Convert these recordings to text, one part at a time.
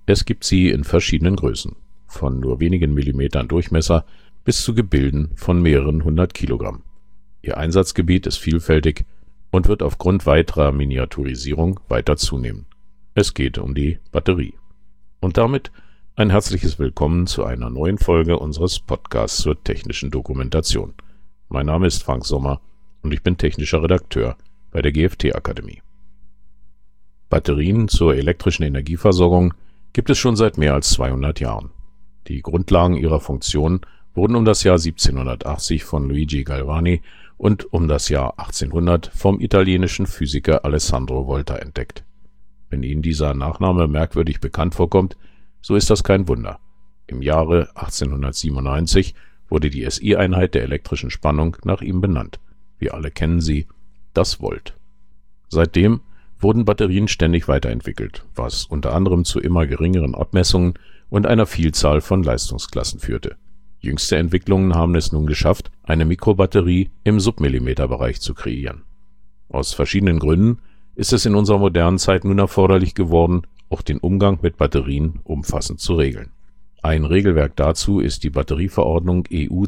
Es gibt sie in verschiedenen Größen, von nur wenigen Millimetern Durchmesser bis zu Gebilden von mehreren 100 Kilogramm. Ihr Einsatzgebiet ist vielfältig und wird aufgrund weiterer Miniaturisierung weiter zunehmen. Es geht um die Batterie. Und damit ein herzliches Willkommen zu einer neuen Folge unseres Podcasts zur technischen Dokumentation. Mein Name ist Frank Sommer und ich bin technischer Redakteur bei der GFT-Akademie. Batterien zur elektrischen Energieversorgung gibt es schon seit mehr als 200 Jahren. Die Grundlagen ihrer Funktion wurden um das Jahr 1780 von Luigi Galvani und um das Jahr 1800 vom italienischen Physiker Alessandro Volta entdeckt. Wenn Ihnen dieser Nachname merkwürdig bekannt vorkommt, so ist das kein Wunder. Im Jahre 1897 wurde die SI-Einheit der elektrischen Spannung nach ihm benannt. Wir alle kennen sie, das Volt. Seitdem wurden Batterien ständig weiterentwickelt, was unter anderem zu immer geringeren Abmessungen und einer Vielzahl von Leistungsklassen führte. Jüngste Entwicklungen haben es nun geschafft, eine Mikrobatterie im Submillimeterbereich zu kreieren. Aus verschiedenen Gründen ist es in unserer modernen Zeit nun erforderlich geworden, auch den Umgang mit Batterien umfassend zu regeln. Ein Regelwerk dazu ist die Batterieverordnung EU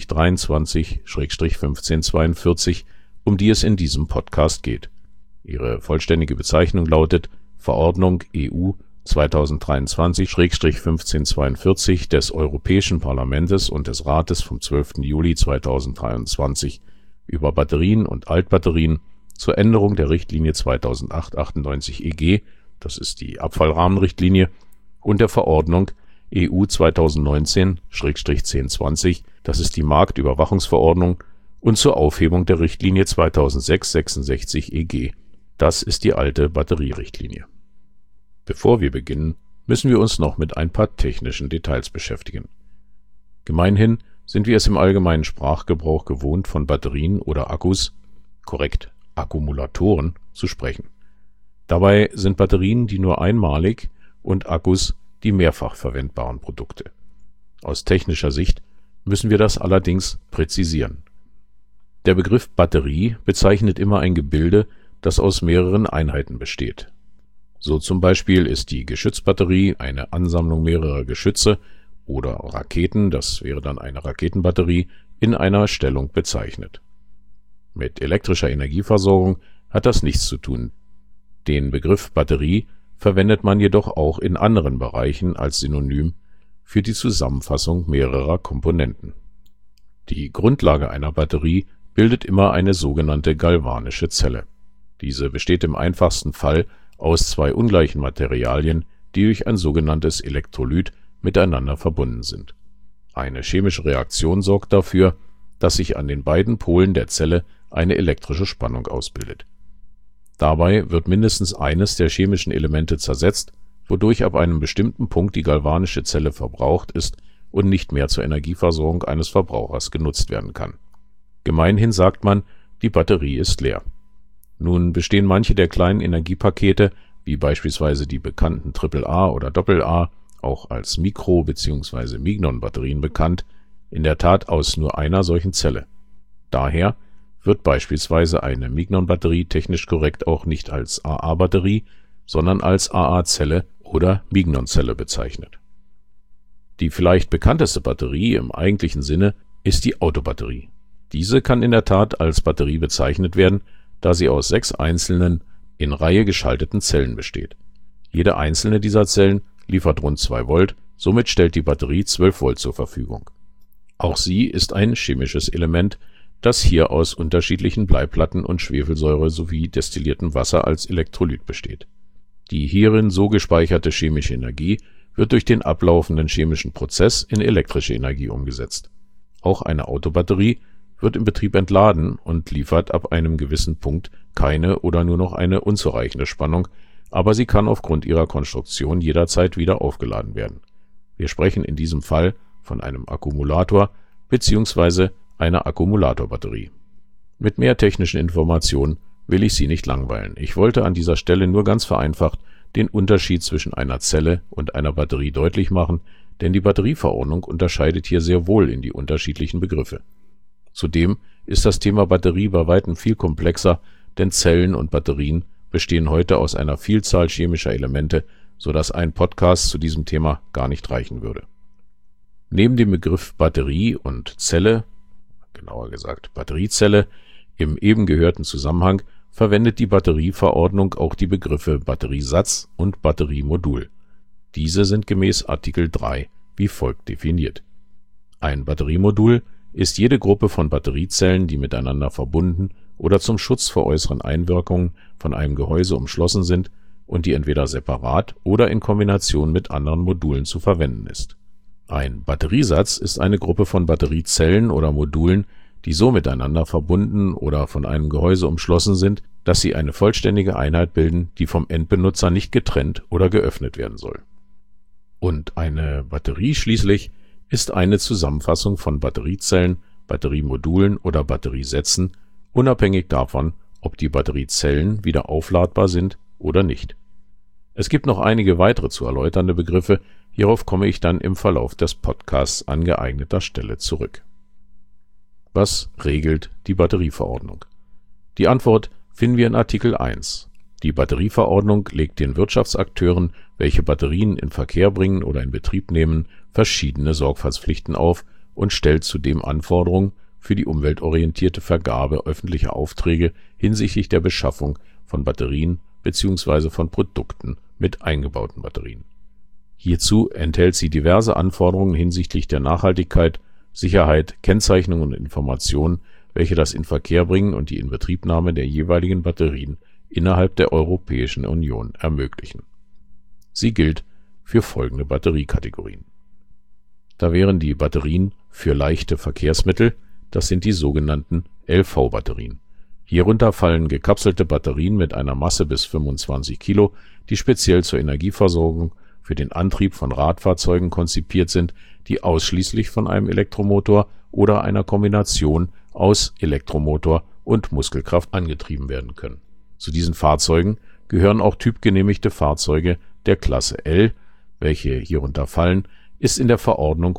2023/1542, um die es in diesem Podcast geht. Ihre vollständige Bezeichnung lautet Verordnung EU 2023/1542 des Europäischen Parlaments und des Rates vom 12. Juli 2023 über Batterien und Altbatterien zur Änderung der Richtlinie 2008/98/EG, das ist die Abfallrahmenrichtlinie, und der Verordnung EU 2019/1020, das ist die Marktüberwachungsverordnung, und zur Aufhebung der Richtlinie 2006/66/EG, das ist die alte Batterierichtlinie. Bevor wir beginnen, müssen wir uns noch mit ein paar technischen Details beschäftigen. Gemeinhin sind wir es im allgemeinen Sprachgebrauch gewohnt, von Batterien oder Akkus, korrekt Akkumulatoren, zu sprechen. Dabei sind Batterien die nur einmalig und Akkus die mehrfach verwendbaren Produkte. Aus technischer Sicht müssen wir das allerdings präzisieren. Der Begriff Batterie bezeichnet immer ein Gebilde, das aus mehreren Einheiten besteht. So zum Beispiel ist die Geschützbatterie eine Ansammlung mehrerer Geschütze oder Raketen, das wäre dann eine Raketenbatterie, in einer Stellung bezeichnet. Mit elektrischer Energieversorgung hat das nichts zu tun. Den Begriff Batterie verwendet man jedoch auch in anderen Bereichen als Synonym für die Zusammenfassung mehrerer Komponenten. Die Grundlage einer Batterie bildet immer eine sogenannte galvanische Zelle. Diese besteht im einfachsten Fall aus zwei ungleichen Materialien, die durch ein sogenanntes Elektrolyt miteinander verbunden sind. Eine chemische Reaktion sorgt dafür, dass sich an den beiden Polen der Zelle eine elektrische Spannung ausbildet. Dabei wird mindestens eines der chemischen Elemente zersetzt, wodurch ab einem bestimmten Punkt die galvanische Zelle verbraucht ist und nicht mehr zur Energieversorgung eines Verbrauchers genutzt werden kann. Gemeinhin sagt man, die Batterie ist leer. Nun bestehen manche der kleinen Energiepakete, wie beispielsweise die bekannten AAA oder AA, auch als Mikro- bzw. Mignon-Batterien bekannt, in der Tat aus nur einer solchen Zelle. Daher wird beispielsweise eine Mignon-Batterie technisch korrekt auch nicht als AA-Batterie, sondern als AA-Zelle oder Mignon-Zelle bezeichnet. Die vielleicht bekannteste Batterie im eigentlichen Sinne ist die Autobatterie. Diese kann in der Tat als Batterie bezeichnet werden, da sie aus 6 einzelnen, in Reihe geschalteten Zellen besteht. Jede einzelne dieser Zellen liefert rund 2 Volt, somit stellt die Batterie 12 Volt zur Verfügung. Auch sie ist ein chemisches Element, das hier aus unterschiedlichen Bleiplatten und Schwefelsäure sowie destilliertem Wasser als Elektrolyt besteht. Die hierin so gespeicherte chemische Energie wird durch den ablaufenden chemischen Prozess in elektrische Energie umgesetzt. Auch eine Autobatterie wird im Betrieb entladen und liefert ab einem gewissen Punkt keine oder nur noch eine unzureichende Spannung, aber sie kann aufgrund ihrer Konstruktion jederzeit wieder aufgeladen werden. Wir sprechen in diesem Fall von einem Akkumulator bzw. einer Akkumulatorbatterie. Mit mehr technischen Informationen will ich Sie nicht langweilen. Ich wollte an dieser Stelle nur ganz vereinfacht den Unterschied zwischen einer Zelle und einer Batterie deutlich machen, denn die Batterieverordnung unterscheidet hier sehr wohl in die unterschiedlichen Begriffe. Zudem ist das Thema Batterie bei weitem viel komplexer, denn Zellen und Batterien bestehen heute aus einer Vielzahl chemischer Elemente sodass ein Podcast zu diesem Thema gar nicht reichen würde. Neben dem Begriff Batterie und Zelle, genauer gesagt Batteriezelle, im eben gehörten Zusammenhang verwendet die Batterieverordnung auch die Begriffe Batteriesatz und Batteriemodul. Diese sind gemäß Artikel 3 wie folgt definiert. Ein Batteriemodul ist jede Gruppe von Batteriezellen, die miteinander verbunden oder zum Schutz vor äußeren Einwirkungen von einem Gehäuse umschlossen sind und die entweder separat oder in Kombination mit anderen Modulen zu verwenden ist. Ein Batteriesatz ist eine Gruppe von Batteriezellen oder Modulen, die so miteinander verbunden oder von einem Gehäuse umschlossen sind, dass sie eine vollständige Einheit bilden, die vom Endbenutzer nicht getrennt oder geöffnet werden soll. Und eine Batterie schließlich ist eine Zusammenfassung von Batteriezellen, Batteriemodulen oder Batteriesätzen, unabhängig davon, ob die Batteriezellen wieder aufladbar sind oder nicht. Es gibt noch einige weitere zu erläuternde Begriffe, hierauf komme ich dann im Verlauf des Podcasts an geeigneter Stelle zurück. Was regelt die Batterieverordnung? Die Antwort finden wir in Artikel 1. Die Batterieverordnung legt den Wirtschaftsakteuren, welche Batterien in Verkehr bringen oder in Betrieb nehmen, verschiedene Sorgfaltspflichten auf und stellt zudem Anforderungen für die umweltorientierte Vergabe öffentlicher Aufträge hinsichtlich der Beschaffung von Batterien bzw. von Produkten mit eingebauten Batterien. Hierzu enthält sie diverse Anforderungen hinsichtlich der Nachhaltigkeit, Sicherheit, Kennzeichnung und Information, welche das Inverkehrbringen und die Inbetriebnahme der jeweiligen Batterien innerhalb der Europäischen Union ermöglichen. Sie gilt für folgende Batteriekategorien. Da wären die Batterien für leichte Verkehrsmittel, das sind die sogenannten LV-Batterien. Hierunter fallen gekapselte Batterien mit einer Masse bis 25 Kilo, die speziell zur Energieversorgung für den Antrieb von Radfahrzeugen konzipiert sind, die ausschließlich von einem Elektromotor oder einer Kombination aus Elektromotor und Muskelkraft angetrieben werden können. Zu diesen Fahrzeugen gehören auch typgenehmigte Fahrzeuge der Klasse L, welche hierunter fallen, ist in der Verordnung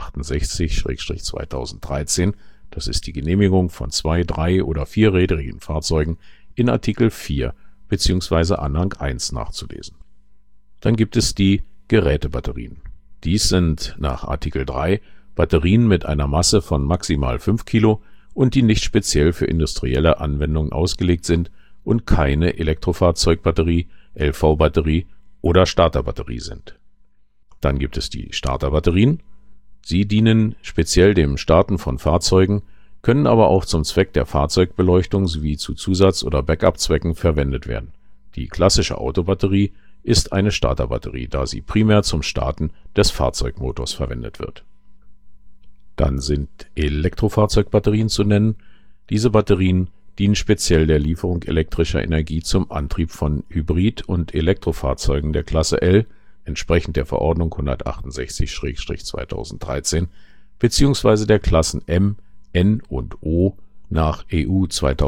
168/2013, das ist die Genehmigung von 2-, 3- oder 4-rädrigen Fahrzeugen, in Artikel 4 bzw. Anhang 1 nachzulesen. Dann gibt es die Gerätebatterien. Dies sind nach Artikel 3 Batterien mit einer Masse von maximal 5 Kilo und die nicht speziell für industrielle Anwendungen ausgelegt sind und keine Elektrofahrzeugbatterie, LV-Batterie oder Starterbatterie sind. Dann gibt es die Starterbatterien. Sie dienen speziell dem Starten von Fahrzeugen, können aber auch zum Zweck der Fahrzeugbeleuchtung sowie zu Zusatz- oder Backup-Zwecken verwendet werden. Die klassische Autobatterie ist eine Starterbatterie, da sie primär zum Starten des Fahrzeugmotors verwendet wird. Dann sind Elektrofahrzeugbatterien zu nennen. Diese Batterien dienen speziell der Lieferung elektrischer Energie zum Antrieb von Hybrid- und Elektrofahrzeugen der Klasse L, entsprechend der Verordnung 168/2013, bzw. der Klassen M, N und O nach EU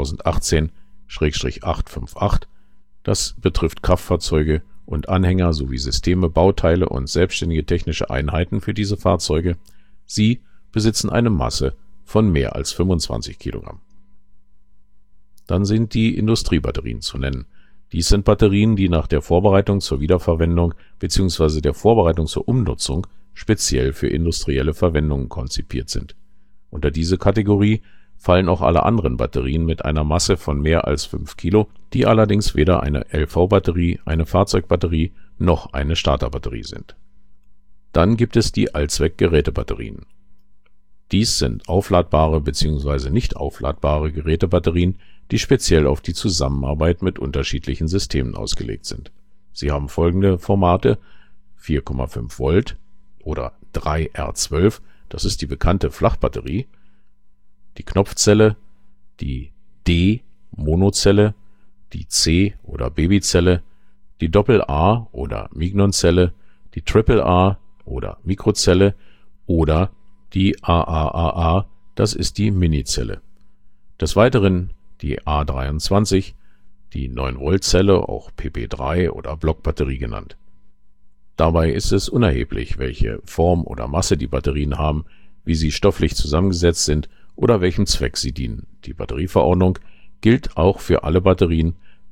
2018/858. Das betrifft Kraftfahrzeuge und Anhänger sowie Systeme, Bauteile und selbstständige technische Einheiten für diese Fahrzeuge. Sie besitzen eine Masse von mehr als 25 Kilogramm. Dann sind die Industriebatterien zu nennen. Dies sind Batterien, die nach der Vorbereitung zur Wiederverwendung bzw. der Vorbereitung zur Umnutzung speziell für industrielle Verwendungen konzipiert sind. Unter diese Kategorie fallen auch alle anderen Batterien mit einer Masse von mehr als 5 Kilo, die allerdings weder eine LV-Batterie, eine Fahrzeugbatterie noch eine Starterbatterie sind. Dann gibt es die Allzweckgerätebatterien. Dies sind aufladbare bzw. nicht aufladbare Gerätebatterien, die speziell auf die Zusammenarbeit mit unterschiedlichen Systemen ausgelegt sind. Sie haben folgende Formate: 4,5 Volt oder 3R12, das ist die bekannte Flachbatterie, die Knopfzelle, die D-Monozelle, die C- oder Babyzelle, die Doppel-A- oder Mignonzelle, die Triple-A- oder Mikrozelle oder die AAAA, das ist die Minizelle. Des Weiteren die A23, die 9-Volt-Zelle, auch PP3 oder Blockbatterie genannt. Dabei ist es unerheblich, welche Form oder Masse die Batterien haben, wie sie stofflich zusammengesetzt sind oder welchem Zweck sie dienen. Die Batterieverordnung gilt auch für alle Batterien,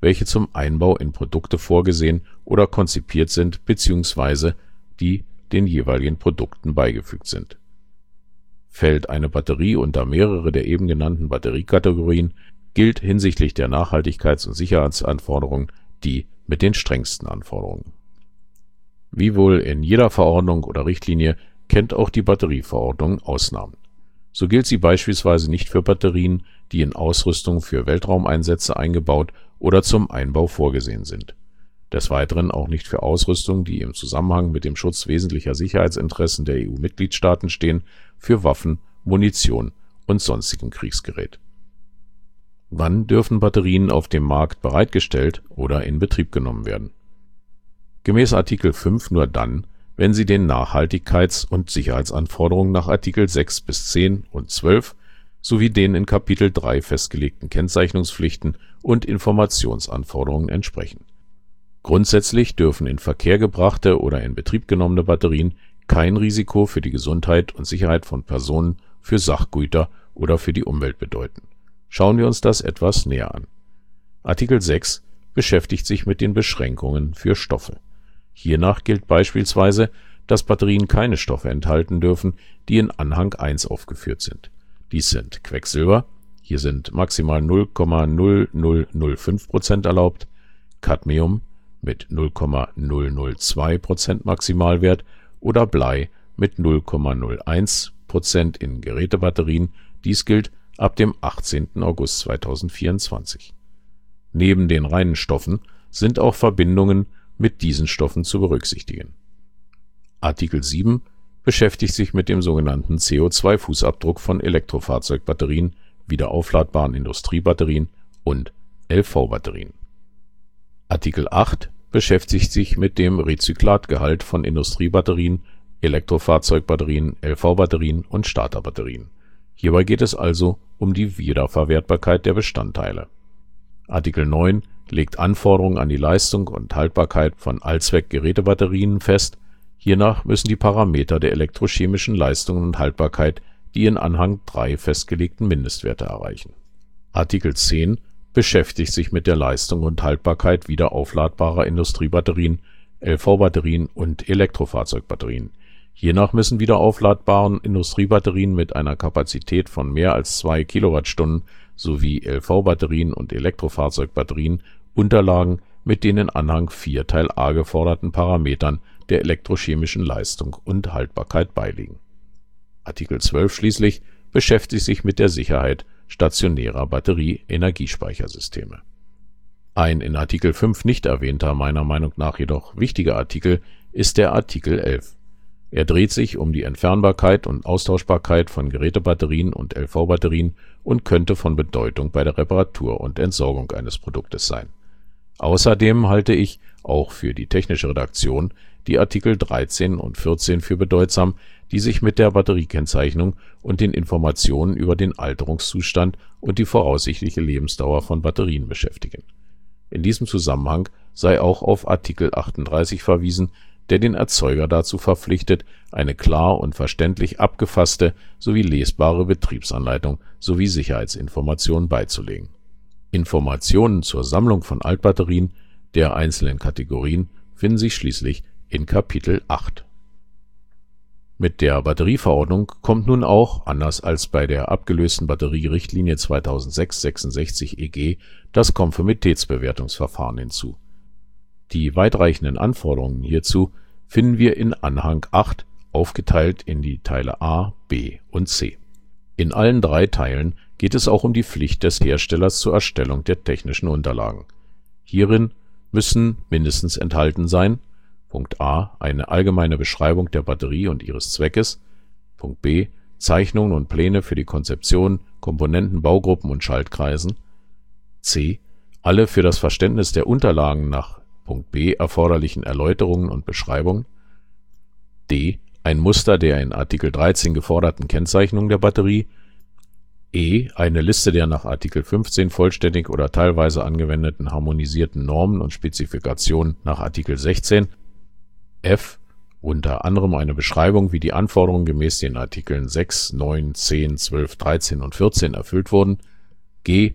welche zum Einbau in Produkte vorgesehen oder konzipiert sind bzw. die den jeweiligen Produkten beigefügt sind. Fällt eine Batterie unter mehrere der eben genannten Batteriekategorien, gilt hinsichtlich der Nachhaltigkeits- und Sicherheitsanforderungen die mit den strengsten Anforderungen. Wie wohl in jeder Verordnung oder Richtlinie kennt auch die Batterieverordnung Ausnahmen. So gilt sie beispielsweise nicht für Batterien, die in Ausrüstung für Weltraumeinsätze eingebaut oder zum Einbau vorgesehen sind. Des Weiteren auch nicht für Ausrüstung, die im Zusammenhang mit dem Schutz wesentlicher Sicherheitsinteressen der EU-Mitgliedstaaten stehen, für Waffen, Munition und sonstigem Kriegsgerät. Wann dürfen Batterien auf dem Markt bereitgestellt oder in Betrieb genommen werden? Gemäß Artikel 5 nur dann, wenn sie den Nachhaltigkeits- und Sicherheitsanforderungen nach Artikel 6 bis 10 und 12 sowie den in Kapitel 3 festgelegten Kennzeichnungspflichten und Informationsanforderungen entsprechen. Grundsätzlich dürfen in Verkehr gebrachte oder in Betrieb genommene Batterien kein Risiko für die Gesundheit und Sicherheit von Personen, für Sachgüter oder für die Umwelt bedeuten. Schauen wir uns das etwas näher an. Artikel 6 beschäftigt sich mit den Beschränkungen für Stoffe. Hiernach gilt beispielsweise, dass Batterien keine Stoffe enthalten dürfen, die in Anhang 1 aufgeführt sind. Dies sind Quecksilber, hier sind maximal 0,0005% erlaubt, Cadmium mit 0,002% Maximalwert oder Blei mit 0,01% in Gerätebatterien. Dies gilt ab dem 18. August 2024. Neben den reinen Stoffen sind auch Verbindungen mit diesen Stoffen zu berücksichtigen. Artikel 7 beschäftigt sich mit dem sogenannten CO2-Fußabdruck von Elektrofahrzeugbatterien, wiederaufladbaren Industriebatterien und LV-Batterien. Artikel 8 beschäftigt sich mit dem Rezyklatgehalt von Industriebatterien, Elektrofahrzeugbatterien, LV-Batterien und Starterbatterien. Hierbei geht es also um die Wiederverwertbarkeit der Bestandteile. Artikel 9 legt Anforderungen an die Leistung und Haltbarkeit von Allzweckgerätebatterien fest. Hiernach müssen die Parameter der elektrochemischen Leistung und Haltbarkeit die in Anhang 3 festgelegten Mindestwerte erreichen. Artikel 10 beschäftigt sich mit der Leistung und Haltbarkeit wiederaufladbarer Industriebatterien, LV-Batterien und Elektrofahrzeugbatterien. Hiernach müssen wiederaufladbaren Industriebatterien mit einer Kapazität von mehr als 2 Kilowattstunden sowie LV-Batterien und Elektrofahrzeugbatterien Unterlagen mit den in Anhang 4 Teil A geforderten Parametern der elektrochemischen Leistung und Haltbarkeit beiliegen. Artikel 12 schließlich beschäftigt sich mit der Sicherheit stationärer Batterie-Energiespeichersysteme. Ein in Artikel 5 nicht erwähnter, meiner Meinung nach jedoch wichtiger Artikel ist der Artikel 11. Er dreht sich um die Entfernbarkeit und Austauschbarkeit von Gerätebatterien und LV-Batterien und könnte von Bedeutung bei der Reparatur und Entsorgung eines Produktes sein. Außerdem halte ich auch für die technische Redaktion die Artikel 13 und 14 für bedeutsam, die sich mit der Batteriekennzeichnung und den Informationen über den Alterungszustand und die voraussichtliche Lebensdauer von Batterien beschäftigen. In diesem Zusammenhang sei auch auf Artikel 38 verwiesen, der den Erzeuger dazu verpflichtet, eine klar und verständlich abgefasste sowie lesbare Betriebsanleitung sowie Sicherheitsinformationen beizulegen. Informationen zur Sammlung von Altbatterien der einzelnen Kategorien finden sich schließlich in Kapitel 8. Mit der Batterieverordnung kommt nun auch, anders als bei der abgelösten Batterierichtlinie 2006/66 EG, das Konformitätsbewertungsverfahren hinzu. Die weitreichenden Anforderungen hierzu finden wir in Anhang 8, aufgeteilt in die Teile A, B und C. In allen 3 Teilen geht es auch um die Pflicht des Herstellers zur Erstellung der technischen Unterlagen. Hierin müssen mindestens enthalten sein: Punkt A, eine allgemeine Beschreibung der Batterie und ihres Zweckes. Punkt B, Zeichnungen und Pläne für die Konzeption, Komponenten, Baugruppen und Schaltkreisen. C, alle für das Verständnis der Unterlagen nach Punkt B erforderlichen Erläuterungen und Beschreibungen. D, ein Muster der in Artikel 13 geforderten Kennzeichnung der Batterie. E, eine Liste der nach Artikel 15 vollständig oder teilweise angewendeten harmonisierten Normen und Spezifikationen nach Artikel 16. F, unter anderem eine Beschreibung, wie die Anforderungen gemäß den Artikeln 6, 9, 10, 12, 13 und 14 erfüllt wurden. G,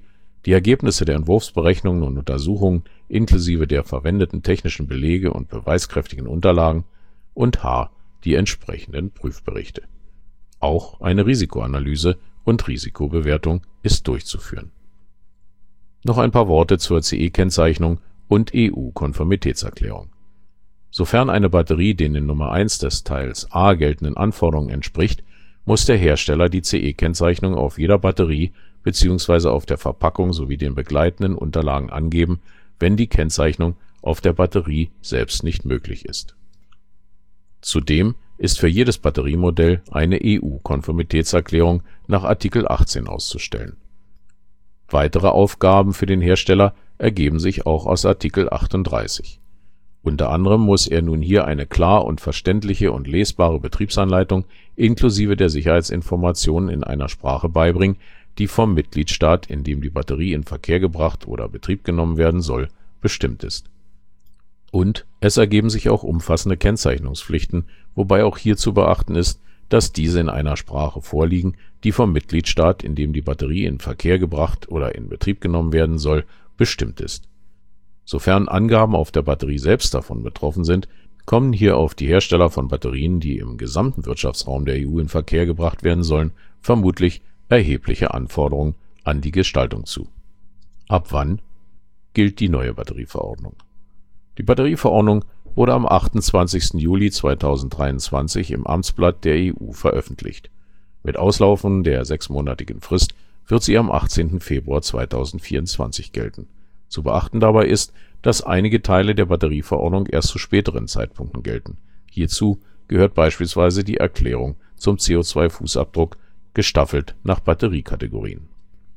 Die Ergebnisse der Entwurfsberechnungen und Untersuchungen inklusive der verwendeten technischen Belege und beweiskräftigen Unterlagen und h. die entsprechenden Prüfberichte. Auch eine Risikoanalyse und Risikobewertung ist durchzuführen. Noch ein paar Worte zur CE-Kennzeichnung und EU-Konformitätserklärung. Sofern eine Batterie den in Nummer 1 des Teils A geltenden Anforderungen entspricht, muss der Hersteller die CE-Kennzeichnung auf jeder Batterie bzw. auf der Verpackung sowie den begleitenden Unterlagen angeben, wenn die Kennzeichnung auf der Batterie selbst nicht möglich ist. Zudem ist für jedes Batteriemodell eine EU-Konformitätserklärung nach Artikel 18 auszustellen. Weitere Aufgaben für den Hersteller ergeben sich auch aus Artikel 38. Unter anderem muss er nun hier eine klar und verständliche und lesbare Betriebsanleitung inklusive der Sicherheitsinformationen in einer Sprache beibringen, die vom Mitgliedstaat, in dem die Batterie in Verkehr gebracht oder Betrieb genommen werden soll, bestimmt ist. Und es ergeben sich auch umfassende Kennzeichnungspflichten, wobei auch hier zu beachten ist, dass diese in einer Sprache vorliegen, die vom Mitgliedstaat, in dem die Batterie in Verkehr gebracht oder in Betrieb genommen werden soll, bestimmt ist. Sofern Angaben auf der Batterie selbst davon betroffen sind, kommen hier auf die Hersteller von Batterien, die im gesamten Wirtschaftsraum der EU in Verkehr gebracht werden sollen, vermutlich erhebliche Anforderungen an die Gestaltung zu. Ab wann gilt die neue Batterieverordnung? Die Batterieverordnung wurde am 28. Juli 2023 im Amtsblatt der EU veröffentlicht. Mit Auslaufen der 6-monatigen Frist wird sie am 18. Februar 2024 gelten. Zu beachten dabei ist, dass einige Teile der Batterieverordnung erst zu späteren Zeitpunkten gelten. Hierzu gehört beispielsweise die Erklärung zum CO2-Fußabdruck, gestaffelt nach Batteriekategorien.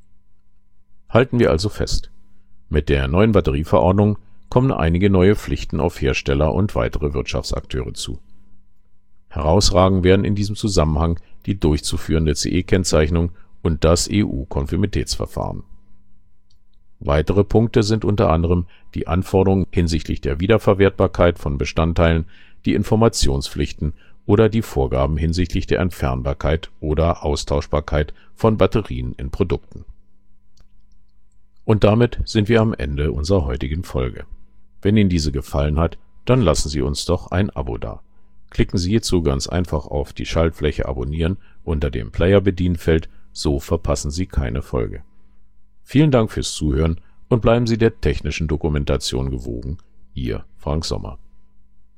Halten wir also fest: Mit der neuen Batterieverordnung kommen einige neue Pflichten auf Hersteller und weitere Wirtschaftsakteure zu. Herausragen werden in diesem Zusammenhang die durchzuführende CE-Kennzeichnung und das EU-Konformitätsverfahren. Weitere Punkte sind unter anderem die Anforderungen hinsichtlich der Wiederverwertbarkeit von Bestandteilen, die Informationspflichten oder die Vorgaben hinsichtlich der Entfernbarkeit oder Austauschbarkeit von Batterien in Produkten. Und damit sind wir am Ende unserer heutigen Folge. Wenn Ihnen diese gefallen hat, dann lassen Sie uns doch ein Abo da. Klicken Sie hierzu ganz einfach auf die Schaltfläche Abonnieren unter dem Player-Bedienfeld, so verpassen Sie keine Folge. Vielen Dank fürs Zuhören und bleiben Sie der technischen Dokumentation gewogen. Ihr Frank Sommer.